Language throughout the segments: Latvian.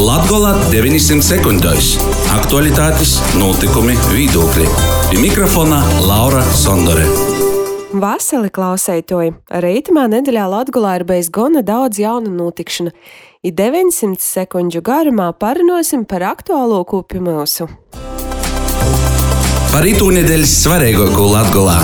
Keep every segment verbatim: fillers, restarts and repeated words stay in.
Latgola deviņsimt sekundēs. Aktualitātes, notikumi, viedokļi. Pie mikrofona Laura Sondore. Vasali klausētoji, arī itamā nedēļā Latgolā ir bijis gana daudz jaunu notikšanu. I deviņsimt sekundžu garumā parunāsim par aktuālo kūpi mūsu. Par itū nedēļas svarīgāko Latgolā.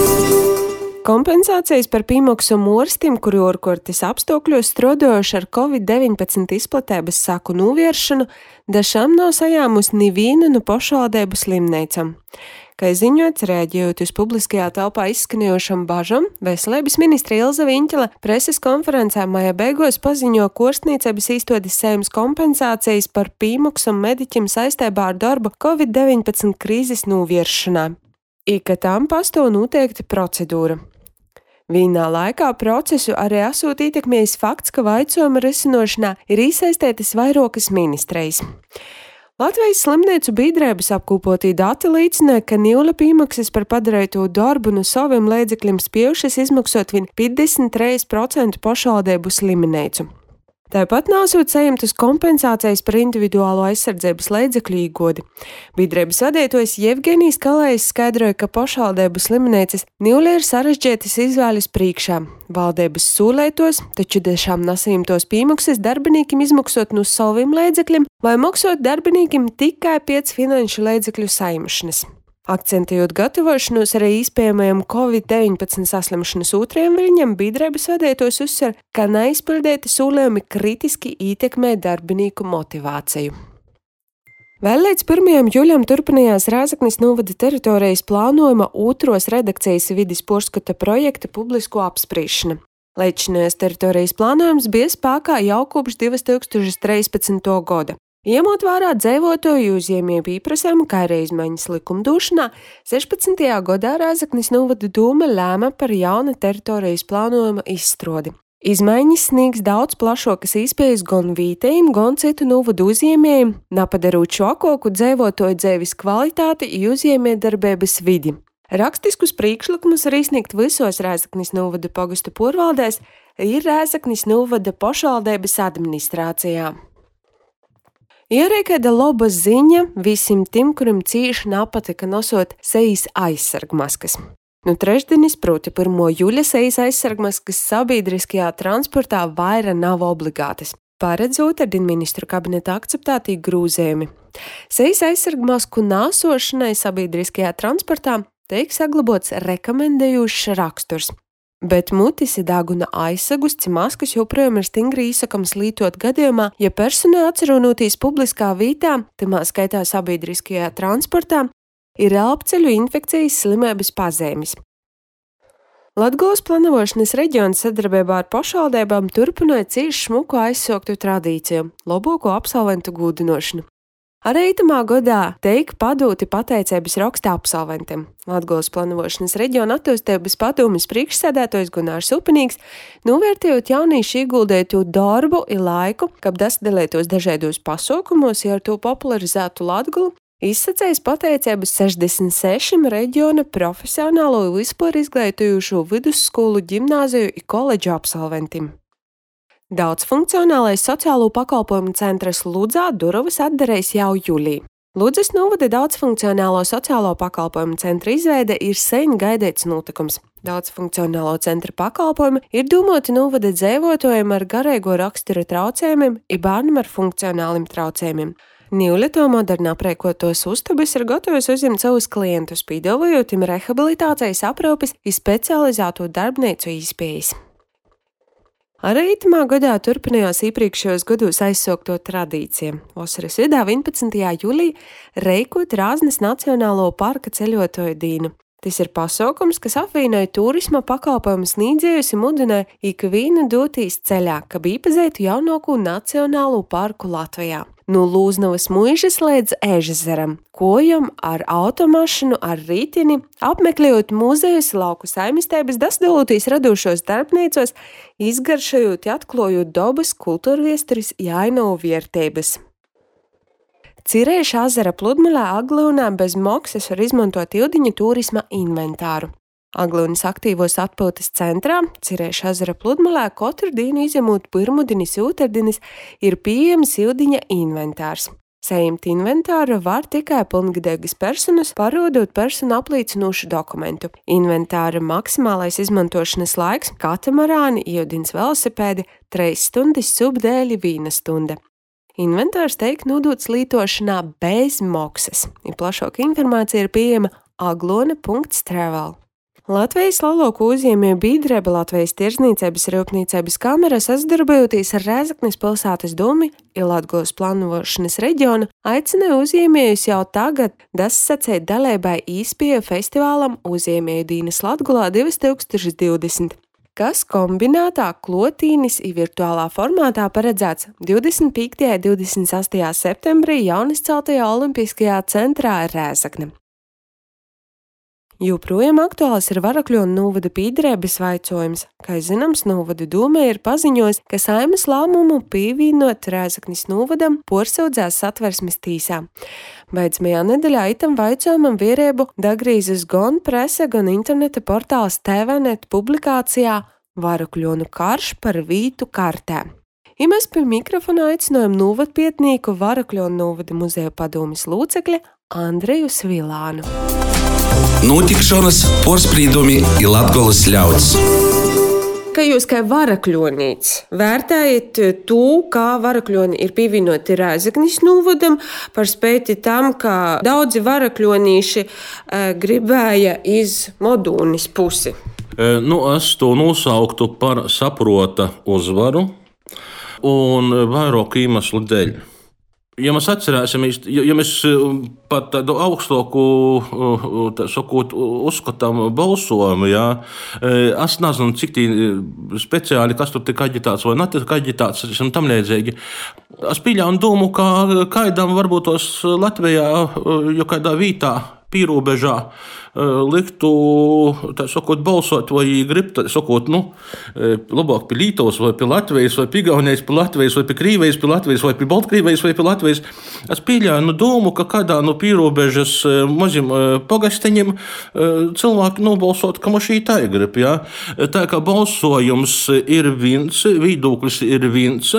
Kompensācijas par pīmoksu morstim, kuri orkortis apstākļos strādājuši ar covid deviņpadsmit izplatības saku novēršanu, dažām nav sajāmusi neviena no pašvaldību slimnīcām. Kā ziņots, reaģējot uz publiskajā telpā izskanējošam bažam, Veselības ministre Ilze Viņķele preses konferencē maija beigās paziņo korstniecības īstotis saimnes kompensācijas par pīmoksu mediķim saistībā ar darbu covid deviņpadsmit krīzes novēršanā. I ka tam pastāv noteikta procedūra. Vienā laikā procesu arī esot ietekmējis fakts, ka vaicojuma risinošanā ir iesaistītas vairākas ministrijas. Latvijas slimnīcu biedrības apkopotī dati liecina, ka Nīla pīmaksas par padarīto darbu no saviem līdzekļiem spējušas izmaksot vien piecdesmit trīs procenti pašvaldību slimnīcu. Tāpat nāsot saņemtas kompensācijas par individuālo aizsardzības līdzekļu īgodi. Biedrības vadītājs Jevgenijs Kalējs skaidroja, ka pašvaldību slimnīcas Nīla ir sarežģītas izvēles priekšā. Valdības sūlētos, taču dažām nesaņemtos pīmaksas darbiniekiem izmaksot no saviem līdzekļiem vai maksot darbiniekiem tikai pēc finanšu līdzekļu saimšanas. Akcentējot gatavošanos arī iespējamajam covid deviņpadsmit saslimšanas otrajam viļņam, biedrības vadītājs uzsver, ka neizpildīti solījumi kritiski ietekmē darbinieku motivāciju. Vēl līdz pirmajam jūlijam turpinājās Rēzeknes novada teritorijas plānojuma otros redakcijas vides porskata projekta publisko apspriešana. Līdzinājās teritorijas plānojums bija spēkā jau kopš divi tūkstoši trīspadsmitā gada. Iemot vērā dzīvotāju uzņēmēju pieprasījumu, kā arī izmaiņas likumdošanā, sešpadsmitajā gadā Rēzeknes novada dūme lēma par jauna teritorijas plānojuma izstrādi. Izmaiņas sniegs daudz plašākas iespējas gan vietējiem, gan citu novadu uzņēmējiem, nepadarot šokāku dzīvotāju dzīves kvalitāti un uzņēmējdarbības vidi. Rakstiskus priekšlikumus var izsniegt visos Rēzeknes novada pagastu porvaldēs, ir Rēzeknes novada pašvaldības administrācijā. Ir arī kāda laba ziņa visiem tiem, kuriem cīši nepatika nosot sejas aizsargmaskas. Nu, trešdienis, proti pirmā jūļa sejas aizsargmaskas sabiedriskajā transportā vaira nav obligātas, paredzot ar ministru kabineta akceptētī grūzējumi. Sejas aizsargmasku nāsošanai sabiedriskajā transportā tiek saglabots rekomendējošs raksturs. Bet mutis dāguna aizsagus, ci maskas joprojām ir stingri īsakams lietot gadījumā, ja personai atcerunotīs publiskā vietā, tamā skaitā sabiedriskajā transportā, ir elpceļu infekcijas slimības pazīmes. Latgolas planavošanas reģions sadarbībā ar pašvaldībām turpināja cīši šmuku aizsauktu tradīciju – labāko absolventu gūdinošanu. Arī itamā gadā teik padūti pateicības raksta absolventiem. Latgolas planavošanas reģiona attīstības padomes priekšsēdētājs Gunārs Upinīgs, novērtējot jauniešu ieguldīto darbu un laiku, kad dalītos dažādos pasaukumos, ja ar to popularizētu Latgolu, izsacējis pateicības sešdesmit sešiem reģiona profesionālo un vispār izglītojošo vidusskolu, ģimnāziju un koledžu absolventiem. Daudzfunkcionālais sociālo pakalpojumu centrs Ludzā durvis atdarēs jau jūlijā. Ludzas novada daudzfunkcionālo sociālo pakalpojumu centra izveide ir sen gaidīts notikums. Daudzfunkcionālo centra pakalpojumi ir domāti novada dzīvotājiem ar garīgo rakstura traucējumiem un bērniem ar funkcionāliem traucējumiem. Nīla to modernā aprēkotos uztabas ir gatavs uzņemt savus klientus, piedāvājot viņiem rehabilitācijas aprūpes un specializēto darbnīcu iespējas. Arī itamā gadā turpinājās iepriekšējos gados aizsaukto tradīciju. Vasaras vidū vienpadsmitajā jūlijā reikot Rāznes Nacionālo parka ceļotāju dīnu. Tas ir pasaukums, kas apvienoja turisma pakalpojumu sniedzējus un mudināja ikvienu doties ceļā, kad iepazētu jaunāko nacionālo parku Latvijā. No Lūznavas muižas līdz Ežezeram, kojam ar automašanu, ar rītini, apmeklējot muzejus, lauku saimistības, dasdaloties radošos darbnīcos, izgaršojot, atklājot dabas, kultūrviesturis jainavu vērtības. Cirēša ezera pludmalē Aglaunā bez maksas var izmantot ildiņu turisma inventāru. Aglonas aktīvos atpūtas centrā, Cirēša ezera pludmalē, katru dienu izņemot pirmudienis, otrdienis, ir pieejams sildiņa inventārs. Saņemt inventāru var tikai pilngadīgas personas, parodot personu apliecinošu dokumentu. Inventāra maksimālais izmantošanas laiks – katamarāni, iedins velosipēdi, trīs stundas, subdēļi viena stunda. Inventārs tiek nodots lietošanā bez maksas. Ja plašāka informācija ir pieejama aglona punkts travel. Latvijas lauku uzņēmēju biedrība Latvijas Tirdzniecības rūpniecības kamera sadarbojoties ar Rēzeknes pilsētas domu un Latgulas plānošanas reģionu aicināja uzņēmējus jau tagad dasacēt dalībai īspēju festivālam Uzņēmēju dīnas Latgulā divi tūkstoši divdesmit, kas kombinētā klotīnis un virtuālā formātā paredzēts divdesmit piektajā un divdesmit sastajā septembrī jaunizceltajā Olimpiskajā centrā Rēzekne. Joprojām aktuāls ir Varakļonu novada biedrības vaicojums. Kā zināms, novada doma ir paziņojis, ka Saeimas lēmumu pievienot Rēzeknes novadam porsaudzās Satversmes tīsā. Beidzamajā nedēļā itam vaicojumam vierību dagrīzes gan prese, gan interneta portāls T V net publikācijā Varakļonu karš par vītu kartē. Ja mēs pie mikrofona aicinājām novadpietnieku Varakļonu novada muzeja padomes locekli Andreju Svilānu. Notikšanas, porspīdumi ir Latgolas ļauds. Kā jūs kā varakļonīts vērtējat to, kā varakļoni ir pievienoti Rēzeknes novadam, par spēti tam, ka daudzi varakļonīši e, gribēja iz Modūnis pusi? E, nu, es to nosauktu par saprota uzvaru un vairāk iemeslu dēļ. Ja mēs atcerēsimies, ja, ja mēs pat tādu augstāku tā sakot, uzskatām balsojumu, jā, es nezinu, cik tī speciāli, kas tur tika aģitāts vai netika aģitāts, un tam līdzīgi. Es pieļauju domu, ka kaidam varbūt tos Latvijā, jo kādā vītā, pīrobežā, liktu, tā sakot, balsot, vai grib, tā sakot, nu, labāk pie Lītovas, vai pie Latvijas, vai pie Igaunijas, pie Latvijas, vai pie Krīvijas, pie Latvijas, vai pie Baltkrievijas, vai pie Latvijas. Es pieļauju nu, domu, ka kādā no pīrobežas mazim pagasteņiem cilvēki nobalsot, ka mašī tā grib, jā. Tā kā balsojums ir viens, viedoklis ir viens,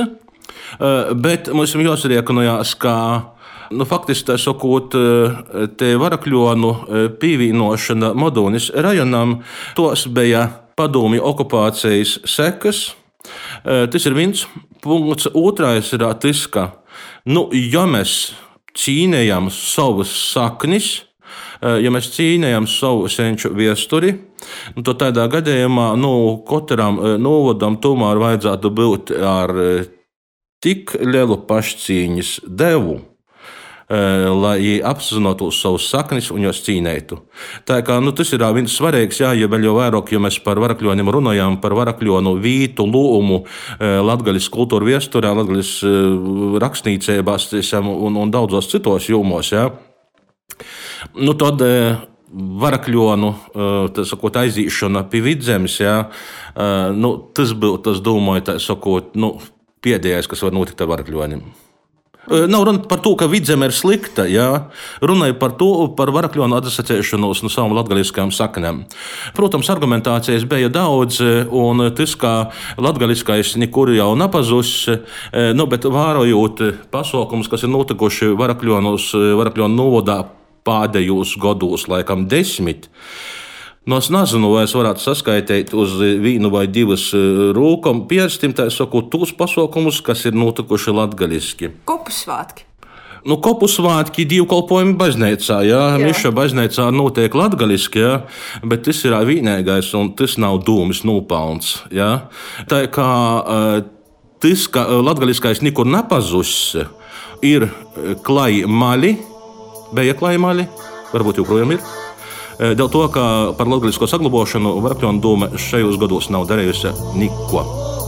bet mums jāsariekonojās, ka Nu, faktiski, tā sakot, te Varakļonu pievienošana Modūnis rajonam, tos bija padomju okupācijas sekas. Tas ir viens punkts. Otrais ir tas, ka, nu, ja mēs cīnējam savas saknis, ja mēs cīnējam savu senču viesturi, nu, tad tādā gadījumā nu, katram novadam tomēr vajadzētu būt ar tik lielu pašcīņas devu, lai apzinātos savus saknis un jos cīnētu. Tā kā nu, tas ir viens svarīgs, jā, ja vēl jau vairāk, ja mēs par Varakļoniem runājam, par Varakļonu vītu, lūmu, Latgaļas kultūru viesturē, Latgaļas rakstniecībās un, un daudzos citos jomos, jā. Nu, tad Varakļonu tā sakot, aizīšana pie Vidzemes, jā, nu, tas būtu, tas domāju, tā sakot, nu, pēdējais, kas var notikt ar Varakļoniem. Nav runa par to, ka Vidzeme ir slikta, jā. Runāja par to, par Varakļonu atsacēšanos no savām latgaliskajām saknēm. Protams, argumentācijas bija daudz, un tas, kā latgaliskais nekur jau napazūs, nu, bet vērojot pasaukumus, kas ir notikuši Varakļonos, Varakļonu novadā pēdējos gados, laikam desmit, nu, es nezinu, vai es varētu saskaitīt uz vienu vai divas rūkam pierstim, tā sakot, tos pasaukumus, kas ir notikuši latgaliski. Kopu svātki. Nu, kopu svātki dievkalpojumi baznīcā, jā. jā. Miša baznīcā notiek latgaliski, jā, bet tas ir vienīgais, un tas nav dūmis nopelns, jā. Tā kā tas, ka latgaliskais nekur nepazūs, ir klai mali, bija klai mali, varbūt joprojām ir. Dēļ to, ka par latgalisko saglabāšanu Varakļonu doma šajos gados nav darījusi neko.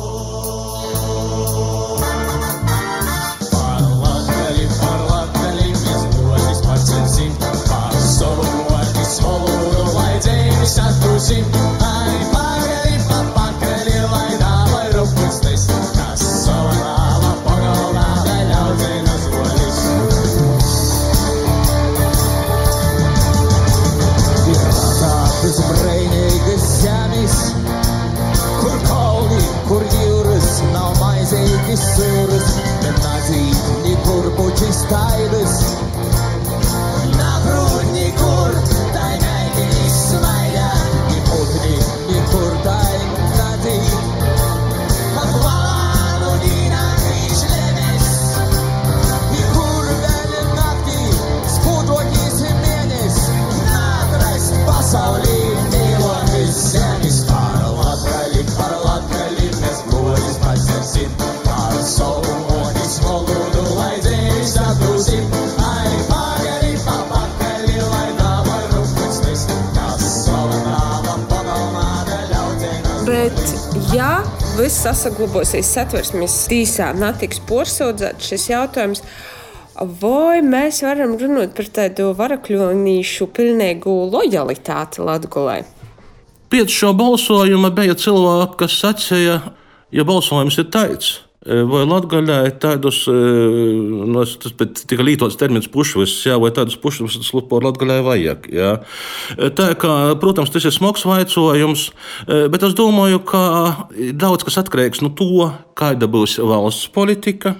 Par latgali, par latgali, mēs dotis pacelsim, par savu godu, svalodu, lai dzēvis atdūsim. Ai, pagari, pa pakali, lai dāvai rupustis, kas savu nāva pagalnā, lai ļaudzina zvolis. Tas breinīgi sirds, nenadzīt nikur puķis skaidrs. Nav rūdni, kur tai meitini smaida, ni putni, nikur tai nadzīt. Ap valānu dīnā krīš lemes, nikur vēl naktī spūdotīs mēnes. Nāk rast pasaulī mīlotis zemes. Par latgali, par latgali, mēs godis pasersim. Par savu un izsmolūdu, lai dzēs atdūsim. Ai, pagari, papakali, lai dāvai rūpēstis. Kas savu nāvam pagalmā daļaudzēnas. Bet, ja viss sasaglabosies satversmes tīsā, netiks porsaudzēts šis jautājums, vai mēs varam runāt par tādu varakļonīšu pilnīgu lojalitāti Latgolai? Pēc šo balsojuma bija cilvēki, kas sacīja, ja balsojums ir taids, vai Latgaļā ir tādus, no, tas tika lītots termins pušvis, jā, vai tādus pušvis par Latgaļai vajag. Jā. Tā kā, protams, tas ir smags vaicojums, bet es domāju, ka daudz kas atkarīgs no to, kāda būs valsts politika,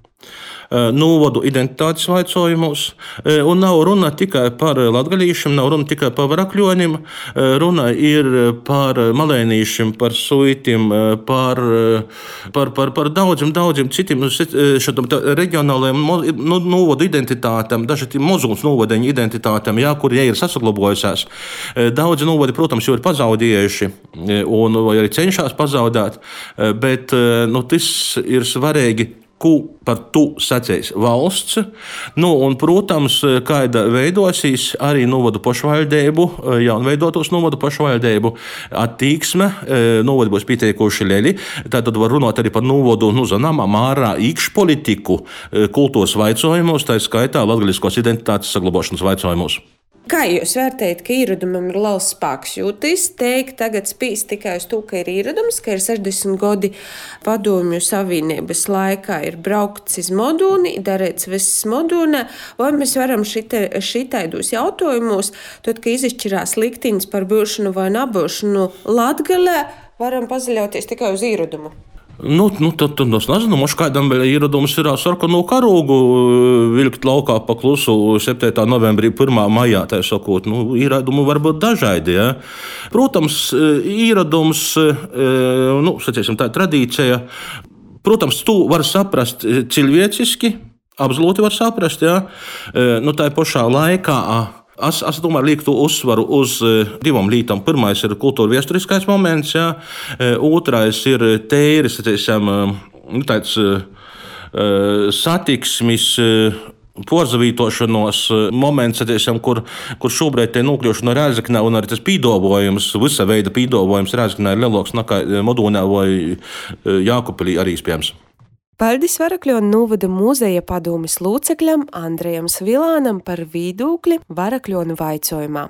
novadu identitātes vaicojumos, un nav runa tikai par latgalīšiem, nav runa tikai par varakļoņiem, runa ir par malēnīšiem, par suitim, par, par, par, par daudziem, daudziem citiem šādam reģionālajiem novadu identitātēm, daži mazums novadeņu identitātēm, jā, kur ja ir sasaglabojusies. Daudzi novadi, protams, jau ir pazaudējuši, un vai arī cenšas pazaudēt, bet nu, tas ir svarīgi, ko par to sacīs valsts. Nu, un, protams, kāda veidosīs arī novadu pašvaldību, jaunveidotos novadu pašvaldību attieksme, novadi būs pieteikuši lieli. Tātad var runāt arī par novadu, nu, zināmā mērā iekšpolitiku kultūras vaicojumos, tā skaitā latgaliskos identitātes saglabāšanas vaicojumos. Kā jūs vērtējat, ka īradumam ir liels spēks? Jūtis teikt tagad spīst tikai uz to, ka ir īradums, ka ir sešdesmit gadi padomju savienības laikā ir braukts iz Modūni, darīts viss Modūnē, vai mēs varam šitaidos jautājumos, tad, ka izšķirās liktiņas par būšanu vai nebūšanu Latgalē, varam pazaļauties tikai uz īradumu? Nu, nu tad, tad es nezinu, moš kādam vēl ieradums ir sarkano karogu vilkt laukā pa klusu septītā novembrī, pirmā maijā, tā sakot. Nu, ieradumi var būt dažādi, ja. Protams, ieradums, nu, sacīsim, tā tradīcija, protams, tu var saprast cilvēciski, absolūti var saprast, ja. Nu, tā pašā laikā, Es, es domāju, liektu uzsvaru uz divām lietām. Pirmais ir kultūra viesturiskais moments, jā. Otrais ir tēris, tāds satiksmis, porzavītošanos moments, kur, kur šobrīd te nokļūšana Rēzeknē un arī tas pīdolojums, visa veida pīdolojums Rēzeknē ir lielāks nekā Modūnē vai Jākupilī arī iespējams. Paldies Varakļonu novada muzeja padomes locekļam Andrejam Svilānam par viedokli Varakļonu vaicojumā.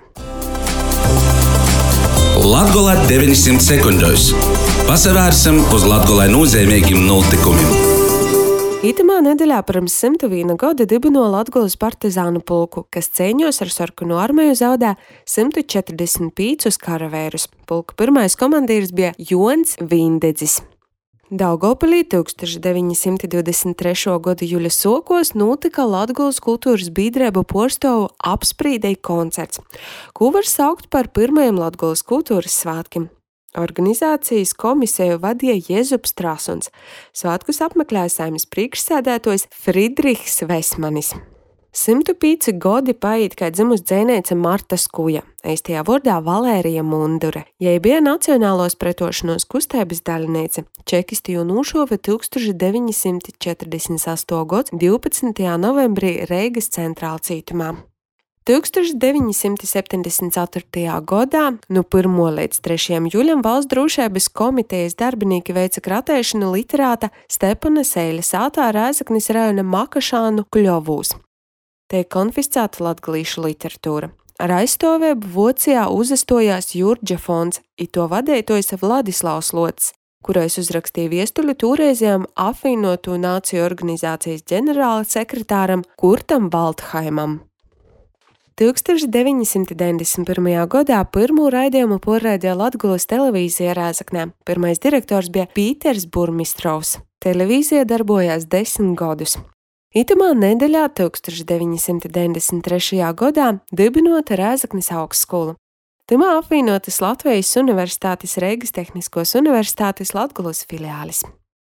Latgola deviņsimt sekundēs. Pasavērsim uz Latgolai nozīmīgiem notikumiem. Itamā nedēļā pirms simt viena gada dibino Latgolas partizānu pulku, kas cīņos ar sarkano armiju zaudē simt četrdesmit piecus karavērus. Pulka pirmais komandīrs bija Jons Vīndedzis. Daugavpilī deviņdesmit trešā gada jūļa sokos notika Latgolas kultūras biedrību porstovu apsprīdei koncerts, ko var saukt par pirmajiem Latgolas kultūras svētkiem. Organizācijas komisiju vadīja Jēzups Trasuns. Svētkus apmeklēja Saeimas priekšsēdētājs Friedrichs Vesmanis. Simtu pīci godi paiet, kad dzimus dzēnēca Marta Skuja, eistajā vārdā Valērija Mundure. Jai bija nacionālos pretošanos kustības daļniece. Čekisti jau nūšova deviņdesmit četrdesmit astotajā gada divpadsmitajā novembrī Reigas centrāla cītumā. deviņdesmit septiņdesmit ceturtajā gadā, no pirmā līdz trešajam jūļam valsts drošības komitejas darbinieki veica kratēšanu literāta Stepana Seiļas ātā Rēzeknes rajona Makašānu Kļovūs. Tiek konfiscēta latgalīšu literatūra. Ar aizstāvību Vocijā uzastojās Jurģa fonds, i to vadītojs Vladislavs Lots, kurais uzrakstīja viestuļu toreizējām apvienoto nāciju organizācijas ģenerāla sekretāram Kurtam Balthaimam. tūkstoš deviņi simti deviņdesmit pirmajā gadā pirmo raidījumu porraidīja Latgulas televīzija Rēzeknē. Pirmais direktors bija Pīters Burmistrovs. Televīzija darbojās desmit gadus. Itamā nedēļā tūkstoš deviņi simti deviņdesmit trešajā gadā dibinota Rēzeknes augstskola. Timā apvienotas Latvijas Universitātes Reigas Tehniskos Universitātes Latgulas filiālis.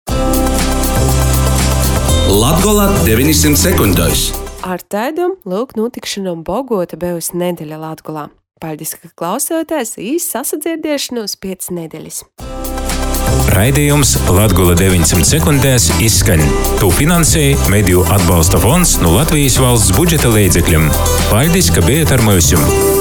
Latgola deviņsimt sekundēs. Ar taidu lūk notikšanām bogota bijusi nedēļa Latgolā. Paldies, ka klausāties, īsi sasadzirdēšanos pēc nedēļas. Raidījums Latgola deviņsimt sekundēs izskaņ. To finansēja Mediju atbalsta fonds no Latvijas valsts budžeta līdzekļiem. Paldies, ka bijat ar mums!